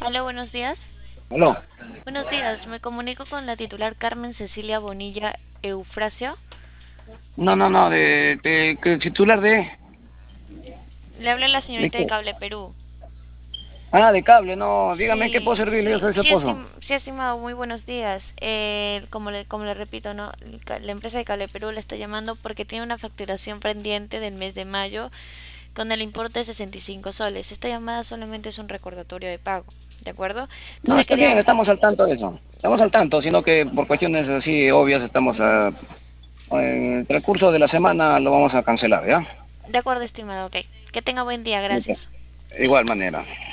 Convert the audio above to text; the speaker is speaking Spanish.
Hola, buenos días. Aló. Buenos días, me comunico con la titular Carmen Cecilia Bonilla Eufrasio. No, no, no, que titular Le habla la de señorita de qué. Cable Perú. Ah, de cable, no, dígame qué puedo Sí, servirle, yo soy su sí, esposo. sí, estimado, muy buenos días. Como le repito, ¿no? La empresa de Cable Perú le está llamando porque tiene una facturación pendiente del mes de mayo con el importe de 65 soles. Esta llamada solamente es un recordatorio de pago, ¿de acuerdo? Entonces No, le está bien, quería... estamos al tanto de eso. Estamos al tanto, sino que por cuestiones así obvias estamos en el transcurso de la semana lo vamos a cancelar, ¿ya? De acuerdo, estimado, ok. Que tenga buen día, Ok. gracias. Igual manera.